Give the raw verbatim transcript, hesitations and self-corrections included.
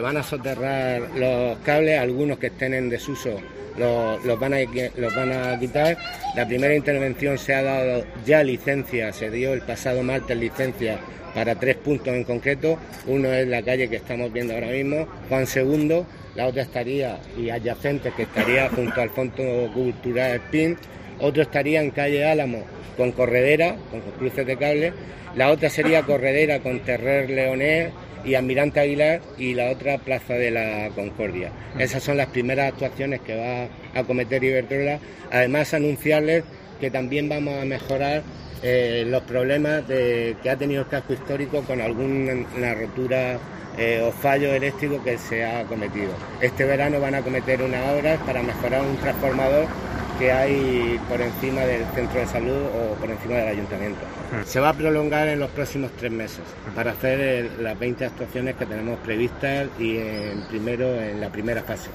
Van a soterrar los cables, algunos que estén en desuso los, los, van a, los van a quitar. La primera intervención se ha dado ya licencia, se dio el pasado martes licencia para tres puntos en concreto. Uno es la calle que estamos viendo ahora mismo, Juan segundo, la otra estaría, y adyacente, que estaría junto al Fondo Cultural Espín. Otro estaría en calle Álamo con corredera, con cruces de cable. La otra sería corredera con Terrer Leonés y Almirante Aguilar, y la otra Plaza de la Concordia. Esas son las primeras actuaciones que va a acometer Iberdrola. Además, anunciarles que también vamos a mejorar eh, los problemas de, que ha tenido el casco histórico con alguna rotura eh, o fallo eléctrico que se ha cometido. Este verano van a cometer unas obras para mejorar un transformador que hay por encima del centro de salud o por encima del ayuntamiento. Se va a prolongar en los próximos tres meses para hacer el, las veinte actuaciones que tenemos previstas y en primero en la primera fase.